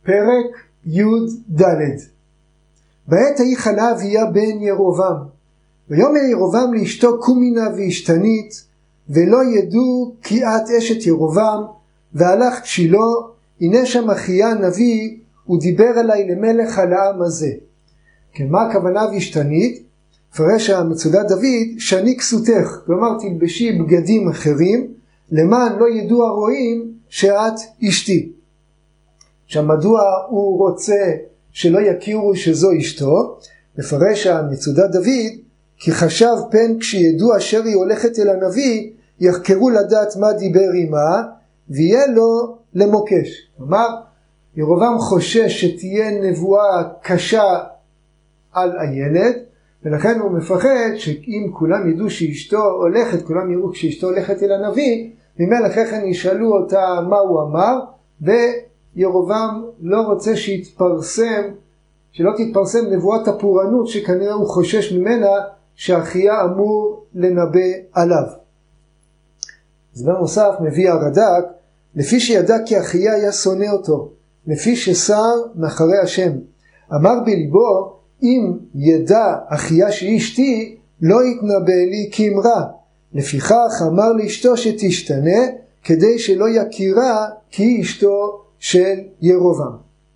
פרק י"ד. בעת ההיא חלה אביה בן ירבעם, ויאמר ירבעם לאשתו קומי נא והשתנית, ולא ידעו כי את אשת ירבעם, והלכת שילה, הנה שם אחיה הנביא, הוא דיבר עלי למלך על העם הזה. כן, מה הכוונה והשתנית? פרש המצודת דוד, שני כסותך, כלומר תלבשי בגדים אחרים, למען לא ידעו הרועים שאת אשתי. עכשיו מדוע הוא רוצה שלא יכירו שזו אשתו? מפרש המצודת דוד, כי חשב פן כשידעו אשר היא הולכת אל הנביא, יחקרו לדעת מה דיבר עמה, ויהיה לו למוקש. כלומר, ירבעם חושש שתהיה נבואה קשה על הילד, ולכן הוא מפחד שאם כולם ידעו שאשתו הולכת, כולם יראו כשאשתו הולכת אל הנביא, ממילא אחרי כן ישאלו אותה מה הוא אמר, וירבעם לא רוצה שלא תתפרסם נבואת הפורענות שכנראה הוא חושש ממנה שאחיה אמור לנבא עליו. הסבר נוסף מביא הרד"ק, לפי שידע כי אחיה היה שונא אותו, לפי שסר מאחרי השם. אמר בליבו, אם ידע אחיה שהיא אשתי, לא יתנבא לי כאמרה. לפיכך אמר לאשתו שתשתנה, כדי שלא יכירה כי היא אשתו של ירבעם.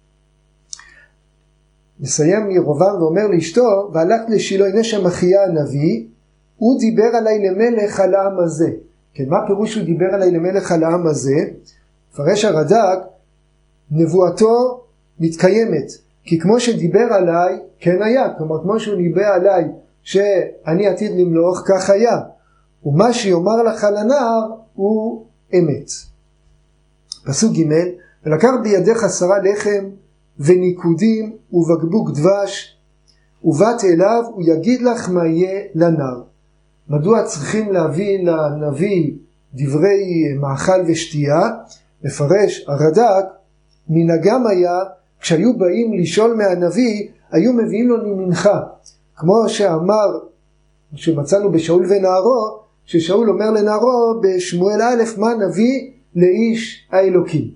מסיים ירבעם ואומר לאשתו, והלכת לשילה, הנה שם אחיה הנביא, הוא דיבר עלי למלך על העם הזה. כן, מה פירוש הוא דיבר עלי למלך על העם הזה? פרש הרד"ק, נבואתו מתקיימת, כי כמו שדיבר עליי, כן היה. כלומר, כמו שהוא ניבא עליי שאני עתיד למלוך, כך היה. ומה שיאמר לך על הנער הוא אמת. פסוק ג' ולקח בידך 10 לחם וניקודים ובקבוק דבש, ובאת אליו, הוא יגיד לך מה יהיה לנער. מדוע צריכים להביא לנביא דברי מאכל ושתייה? מפרש הרד"ק, מנהגם היה, כשהיו באים לשאול מהנביא, היו מביאים לו ממנחה. כמו שאמר, שמצאנו בשאול ונערו, ששאול אומר לנערו בשמואל א', מה נביא לאיש האלוקים.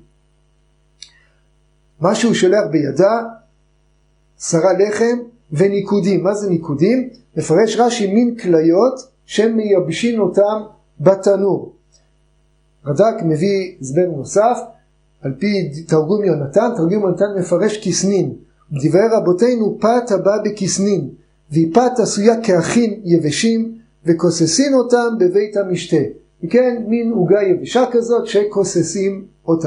מה שהוא שולח בידה, 10 לחם וניקודים. מה זה ניקודים? מפרש רש"י, מין כליות שמייבשים אותם בתנור. רד"ק מביא הסבר נוסף, על פי תרגום יונתן. תרגום יונתן מפרש כסנין. בדברי רבותינו פת הבא בכסנין, והיא פת עשויה כאחים יבשים, וכוססים אותם בבית המשתה. וכן, מין עוגה יבשה כזאת שכוססים אותה.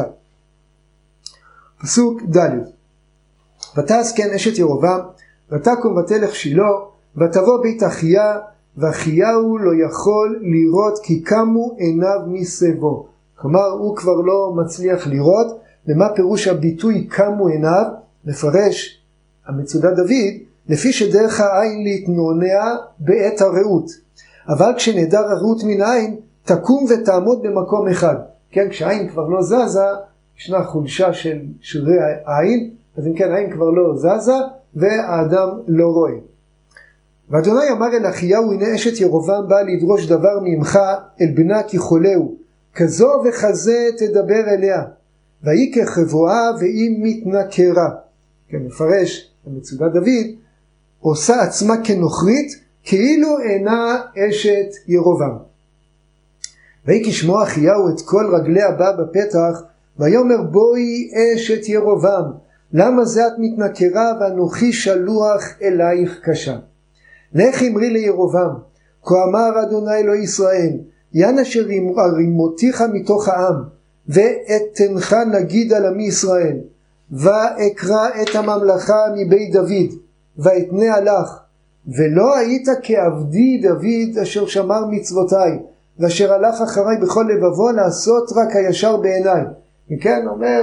פסוק ד' ותעש כן אשת ירבעם, ותקום ותלך שילה, ותבוא בית אחיה, ואחיהו לא יכול לראות כי קמו עיניו מסביבו. כלומר, הוא כבר לא מצליח לראות. ומה פירוש הביטוי קמו עיניו? מפרש המצודת דוד, לפי שדרך העין להתנונע בעת הרעות. אבל כשנעדר הרעות מן העין, תקום ותעמוד במקום אחד. כן, כשהעין כבר לא זזה, ישנה חולשה של שרירי העין, אז אם כן, העין כבר לא זזה, והאדם לא רואה. ואדוני אמר אל אחיהו, הנה אשת ירבעם באה לדרוש דבר ממך אל בנה כי חולהו, כזו וכזה תדבר אליה, והיא כחבואה והיא מתנכרה. כן, מפרש המצודת דוד, עושה עצמה כנוכרית, כאילו אינה אשת ירבעם. והיא כשמוע אחיהו את כל רגלי הבא בפתח, ויאמר בואי אשת ירבעם, למה זה את מתנכרה ואנוכי שלוח אלייך קשה. לך אמרי לירבעם, כה אמר אדוני אלוהי ישראל, יען אשר ארימותיך מתוך העם, ואתנך נגיד על עמי ישראל, ואקרא את הממלכה מבית דוד, ואתנה עלך, ולא היית כעבדי דוד אשר שמר מצוותיי, ואשר הלך אחריי בכל לבבו לעשות רק הישר בעיניי. וכן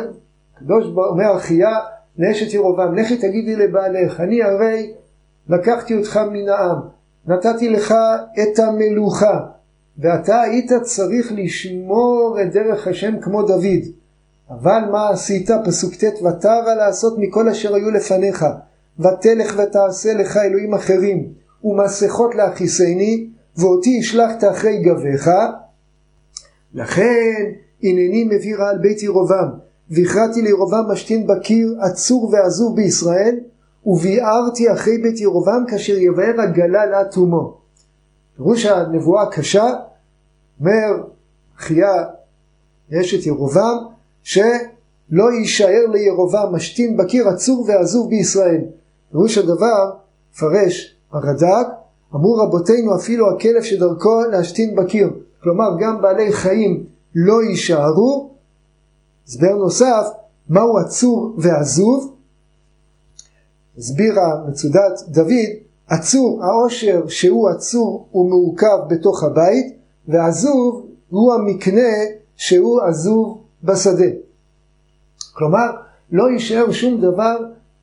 אומר אחיה לאשת ירבעם, לכי תגידי לבעלך, אני הרי לקחתי אותך מן העם, נתתי לך את המלוכה, ואתה היית צריך לשמור את דרך השם כמו דוד. אבל מה עשית? פסוק ט' ותרא לעשות מכל אשר היו לפניך, ותלך ותעשה לך אלוהים אחרים, ומסכות להכיסני, ואותי השלחת אחרי גביך. לכן הנני מביא רע על בית ירבעם, והכרעתי לירובעם משתין בקיר עצור ועזוב בישראל, וביארתי אחרי בית ירובעם כאשר יבאר הגלה לתומו. פירוש הנבואה הקשה, אומר אחיה אשת ירובעם, שלא יישאר לירובעם משתין בקיר עצור ועזוב בישראל. פירוש הדבר, פרש הרד"ק, אמרו רבותינו אפילו הכלב שדרכו להשתין בקיר, כלומר גם בעלי חיים לא יישארו. הסבר נוסף, מהו עצור ועזוב? הסביר המצודת דוד, עצור, העושר שהוא עצור הוא מעוכב בתוך הבית, ועזוב הוא המקנה שהוא עזוב בשדה. כלומר לא יישאר שום דבר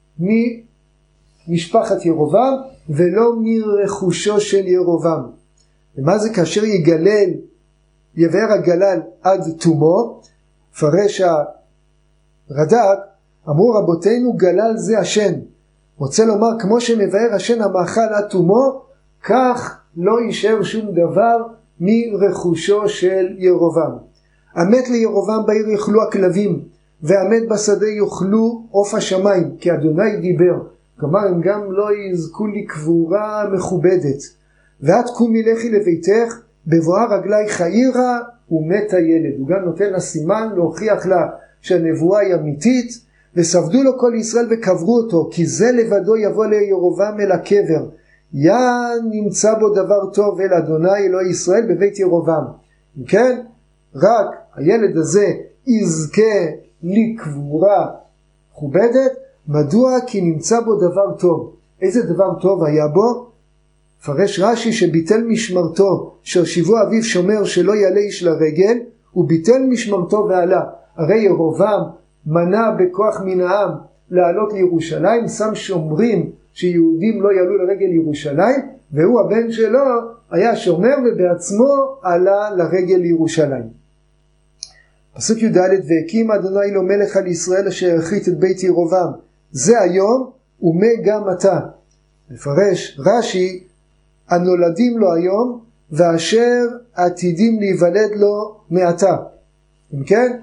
ממשפחת ירובעם ולא מרכושו של ירובעם. ומה זה כאשר יבאר הגלל עד תומו? פרש הרד"ק, אמרו רבותינו גלל זה השן. רוצה לומר כמו שמבאר השן המאכל עד תומו, כך לא יישאר שום דבר מרכושו של ירובעם. המת לירובעם בעיר יאכלו הכלבים, והמת בשדה יאכלו עוף השמיים, כי אדוני דיבר. כלומר הם גם לא יזכו לקבורה מכובדת. ואת קומי לכי לביתך, בבואה רגלייך העירה, ומת הילד. הוא גם נותן לה סימן להוכיח לה שהנבואה היא אמיתית, וספדו לו כל ישראל וקברו אותו, כי זה לבדו יבוא לירובעם אל הקבר. נמצא בו דבר טוב אל אדוני אלוהי ישראל בבית ירובעם. כן, רק הילד הזה יזכה לקבורה מכובדת. מדוע? כי נמצא בו דבר טוב. איזה דבר טוב היה בו? פרש רש"י שביטל משמרתו, שהושיבו אביו שומר שלא יעלה איש לרגל, הוא ביטל משמרתו ועלה. הרי ירובעם מנע בכוח מן העם לעלות לירושלים, שם שומרים שיהודים לא יעלו לרגל ירושלים, והוא הבן שלו היה שומר ובעצמו עלה לרגל לירושלים. פסוק י"ד, והקים אדוני לו מלך על ישראל אשר ירחית את בית ירובעם, זה היום ומה גם אתה. מפרש רש"י, הנולדים לו היום ואשר עתידים להיוולד לו מעתה. אם כן,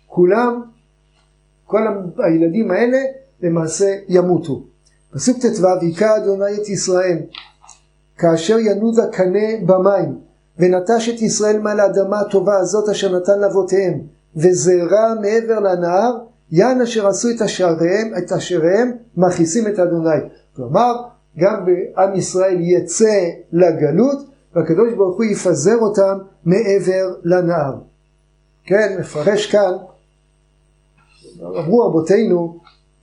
כל הילדים האלה למעשה ימותו. פסוק ט"ו, היכה אדוני את ישראל כאשר ינוד הקנה במים, ונטש את ישראל מעל האדמה הטובה הזאת אשר נתן לאבותיהם, וזרע מעבר לנהר, יען אשר עשו את אשריהם מכעיסים את אדוני. כלומר גם בעם ישראל יצא לגלות, והקדוש ברוך הוא יפזר אותם מעבר לנהר. כן, מפרש כאן, אמרו רבותינו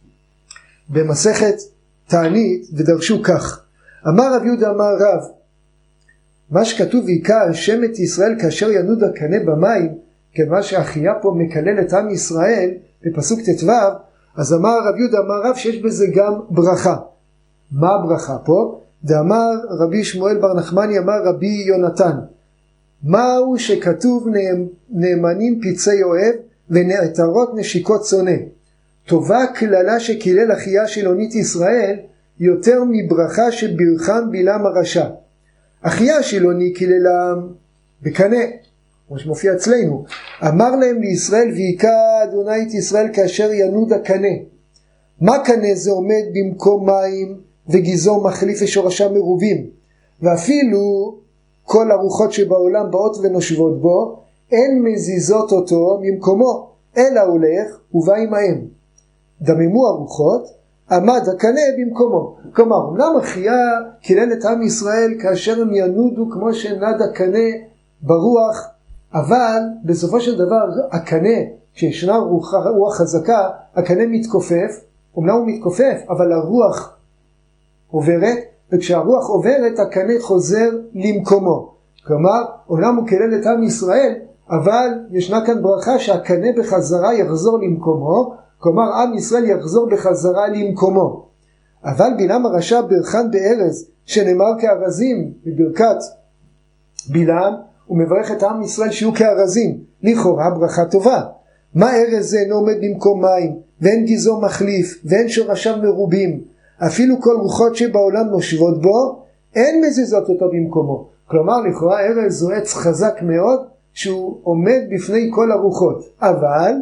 במסכת תענית ודרשו כך, אמר רב יהודה אמר רב, מה שכתוב והיכה השם את ישראל כאשר ינוד הקנה במים, כמה שאחיה פה מקלל את עם ישראל בפסוק ט"ו, אז אמר רב יהודה אמר רב שיש בזה גם ברכה. מה הברכה פה? דאמר רבי שמואל בר נחמני אמר רבי יונתן, מהו שכתוב נאמנים פיצי אוהב ונעתרות נשיקות שונא. טובה כללה שקילל אחיה שילונית ישראל יותר מברכה שבירכם בלעם הרשע. אחיה שילוני קיללם בקנה, כמו שמופיע אצלנו, אמר להם לישראל והיכה אדוני את ישראל כאשר ינוד הקנה. מה קנה? זה עומד במקום מים וגזעו מחליף ושורשה מרובים, ואפילו כל הרוחות שבעולם באות ונושבות בו אין מזיזות אותו ממקומו, אלא הולך ובא עמהם. דממו הרוחות, עמד הקנה במקומו. כלומר, אמנם אחיה קילל את עם ישראל כאשר הם ינודו כמו שנד הקנה ברוח, אבל בסופו של דבר הקנה, כשישנה רוח חזקה, הקנה מתכופף, אמנם הוא מתכופף, אבל הרוח עוברת, וכשהרוח עוברת הקנה חוזר למקומו. כלומר, אומנם הוא קילל את עם ישראל, אבל ישנה כאן ברכה שהקנה בחזרה יחזור למקומו, כלומר עם ישראל יחזור בחזרה למקומו. אבל בלעם הרשע ברכן בארז, שנאמר כארזים בברכת בלעם, הוא מברך את עם ישראל שיהיו כארזים, לכאורה ברכה טובה. מה ארז זה אינו עומד במקום מים, ואין גזעו מחליף, ואין שורשיו מרובים, אפילו כל רוחות שבעולם נושבות בו, אין מזיזות אותו במקומו. כלומר לכאורה ארז הוא עץ חזק מאוד, שהוא עומד בפני כל הרוחות, אבל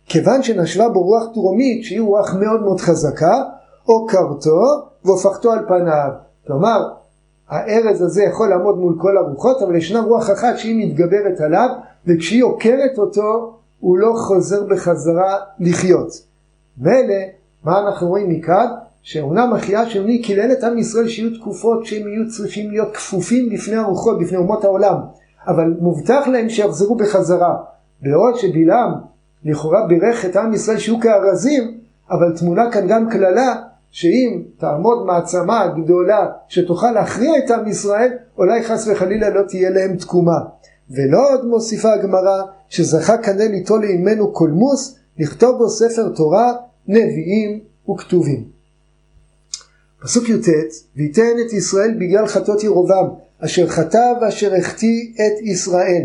כיוון שנשבה בו רוח דרומית שהיא רוח מאוד מאוד חזקה, או קרתו והופכתו על פניו. כלומר, הארז הזה יכול לעמוד מול כל הרוחות, אבל ישנה רוח אחת שהיא מתגברת עליו, וכשהיא עוקרת אותו, הוא לא חוזר בחזרה לחיות. ואלה, מה אנחנו רואים מכאן? שאומנם החיה שלנו קילל את עם ישראל שיהיו תקופות שהם יהיו צריכים להיות כפופים בפני הרוחות, בפני אומות העולם, אבל מובטח להם שיחזרו בחזרה. בעוד שבלעם לכאורה בירך את עם ישראל שיהיו כארזים, אבל תמונה כאן גם כללה שאם תעמוד מעצמה גדולה שתוכל להכריע את עם ישראל, אולי חס וחלילה לא תהיה להם תקומה. ולא עוד מוסיפה הגמרא שזכה כנראה ליטול לעמנו קולמוס, לכתוב בו ספר תורה, נביאים וכתובים. פסוק י"ט, ויתן את ישראל בגלל חטאות ירבעם, אשר חטא ואשר החטיא את ישראל.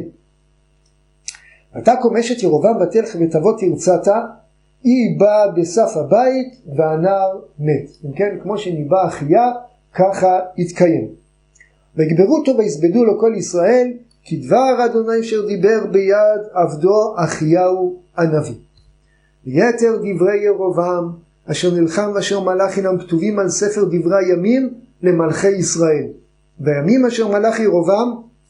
ותקום אשת ירבעם ותלך ותבוא תרצתה, היא באה בסף הבית והנער מת. אם כן, כמו שניבא אחיה, ככה התקיים. והגברו אותו והסבדו לו כל ישראל, כדבר אדוני אשר דיבר ביד עבדו אחיהו הנביא. ויתר דברי ירבעם אשר נלחם ואשר מלך הינם כתובים על ספר דברי הימים למלכי ישראל. והימים אשר מלך ירבעם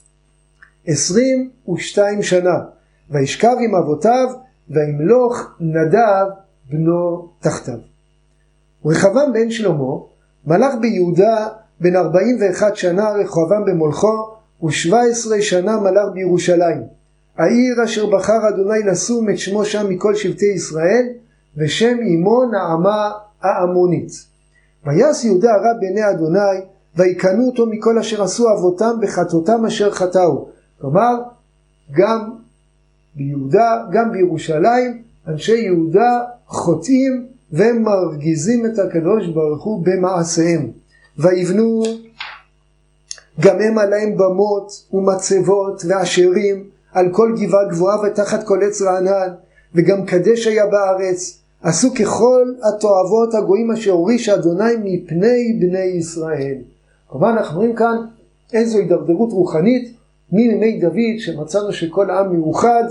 22 שנה, וישכב עם אבותיו וימלוך נדב בנו תחתיו. רחבעם בן שלמה מלך ביהודה בן 41 שנה, רחבעם במולכו, ו17 שנה מלך בירושלים, העיר אשר בחר אדוני לשום את שמו שם מכל שבטי ישראל, ושם אמו נעמה העמונית. ויעש יהודה הרע בעיני אדוני, ויקנו אותו מכל אשר עשו אבותם בחטאותם אשר חטאו. כלומר, גם ביהודה, גם בירושלים, אנשי יהודה חוטאים ומרגיזים את הקדוש ברוך הוא במעשיהם. ויבנו גם הם עליהם במות ומצבות ואשרים על כל גבעה גבוהה ותחת כל עץ רענן, וגם קדש היה בארץ. עשו ככל התועבות הגויים אשר הוריש אדוני מפני בני ישראל. כלומר, אנחנו רואים כאן איזו הידרדרות רוחנית מימי דוד, שמצאנו שכל העם מאוחד,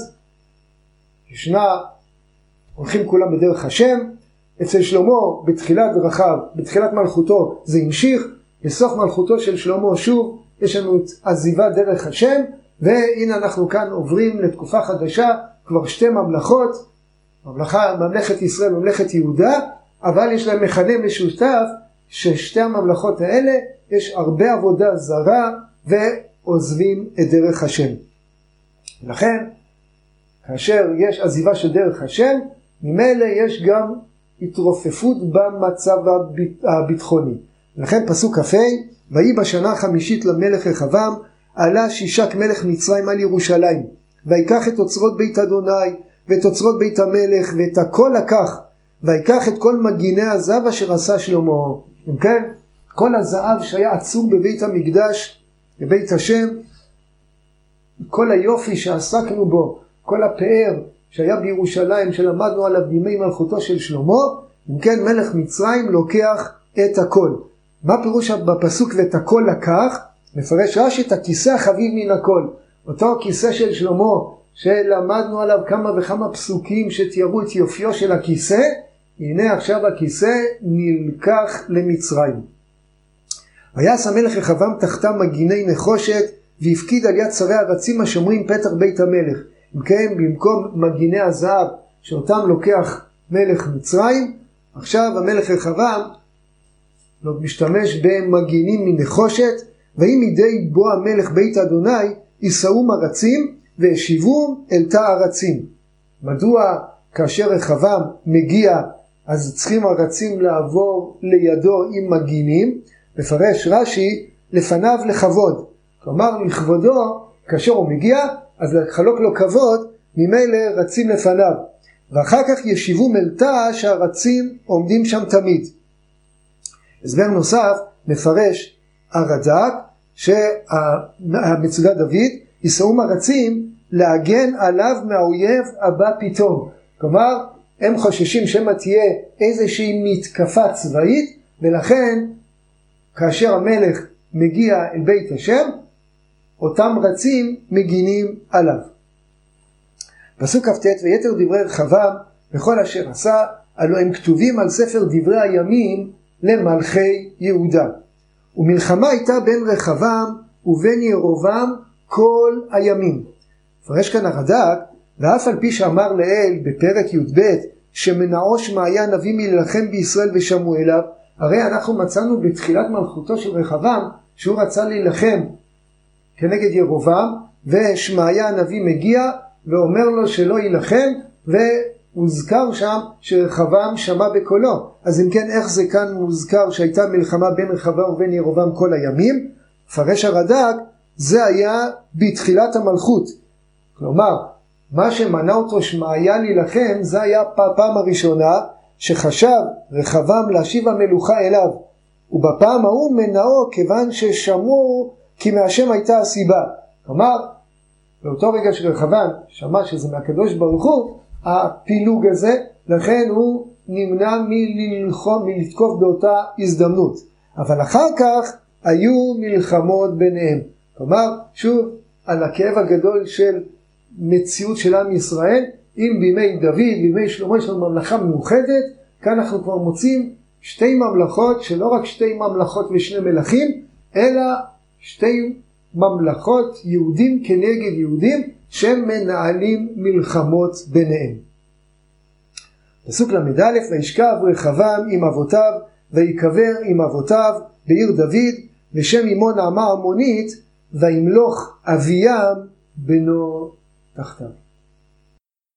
הולכים כולם בדרך השם. אצל שלמה בתחילת דרכיו, בתחילת מלכותו זה המשיך, בסוף מלכותו של שלמה שוב יש לנו את עזיבת דרך השם, והנה אנחנו כאן עוברים לתקופה חדשה, כבר שתי ממלכות, ממלכת ישראל, ממלכת יהודה, אבל יש להם מכנה משותף, ששתי הממלכות האלה יש הרבה עבודה זרה ועוזבים את דרך השם. לכן, כאשר יש עזיבה של דרך השם, ממילא יש גם התרופפות במצב הביטחוני. לכן פסוק כ"ה, ויהי בשנה החמישית למלך רחבעם, עלה שישק מלך מצרים על ירושלים, ויקח את אוצרות בית אדוני, ואת אוצרות בית המלך, ואת הכל לקח, ויקח את כל מגיני הזהב אשר עשה שלמה. אם כן, כל הזהב שהיה עצור בבית המקדש, בבית השם, כל היופי שעסקנו בו, כל הפאר שהיה בירושלים, שלמדנו עליו בימי מלכותו של שלמה, אם כן, מלך מצרים לוקח את הכל. מה פירוש בפסוק ואת הכל לקח? מפרש רש"י את הכיסא החביב מן הכל. אותו כיסא של שלמה, שלמדנו עליו כמה וכמה פסוקים שתיארו את יופיו של הכיסא, הנה עכשיו הכיסא נלקח למצרים. ויעש המלך רחבעם תחתם מגיני נחושת, והפקיד על יד שרי הרצים השומרים פתח בית המלך. אם כן, במקום מגיני הזהב שאותם לוקח מלך מצרים, עכשיו המלך רחבעם משתמש במגינים מנחושת. ויהי מדי בוא המלך בית אדוני, יישאו מרצים והשיבו אל תא ארצים. מדוע כאשר רחבעם מגיע אז צריכים הרצים לעבור לידו עם מגינים? מפרש רש"י, לפניו לכבוד. כלומר, לכבודו, כאשר הוא מגיע, אז לחלוק לו כבוד, ממילא רצים לפניו. ואחר כך ישיבו מלתא שהרצים עומדים שם תמיד. הסבר נוסף מפרש הרד"ק, שהמצודת דוד יישאו מרצים להגן עליו מהאויב הבא פתאום. כלומר, הם חוששים שמא תהיה איזושהי מתקפה צבאית, ולכן כאשר המלך מגיע אל בית השם, אותם רצים מגינים עליו. פסוק כ"ט, ויתר דברי רחבעם וכל אשר עשה, הלא הם כתובים על ספר דברי הימים למלכי יהודה. ומלחמה הייתה בין רחבעם ובין ירבעם כל הימים. פרש כאן הרד"ק, ואף על פי שאמר לאל בפרק י"ב שמנעו שמעיה הנביא מלחם בישראל ושמעו אליו, הרי אנחנו מצאנו בתחילת מלכותו של רחבעם שהוא רצה להילחם כנגד ירבעם, ושמעיה הנביא מגיע ואומר לו שלא ילחם, והוזכר שם שרחבעם שמע בקולו. אז אם כן, איך זה כאן מוזכר שהייתה מלחמה בין רחבעם ובין ירבעם כל הימים? פרש הרד"ק, זה היה בתחילת המלכות. כלומר, מה שמנע אותו שמעיה להילחם, זה היה פעם הראשונה שחשב רחבעם להשיב המלוכה אליו. ובפעם ההוא מנעו כיוון ששמעו כי מהשם הייתה הסיבה. כלומר, באותו רגע שרחבעם שמע שזה מהקדוש ברוך הוא, הפילוג הזה, לכן הוא נמנע מלתקוף באותה הזדמנות. אבל אחר כך היו מלחמות ביניהם. כלומר, שוב, על הכאב הגדול של מציאות של עם ישראל, אם בימי דוד, בימי שלמה יש לנו ממלכה מאוחדת, כאן אנחנו כבר מוצאים שתי ממלכות, שלא רק שתי ממלכות ושני מלכים, אלא שתי ממלכות יהודים כנגד יהודים, שמנהלים מלחמות ביניהם. פסוק ל"א, וישכב רחבעם עם אבותיו, ויקבר עם אבותיו בעיר דוד, ושם אמו נעמה עמונית, וימלוך אביהם בנו תחתיו.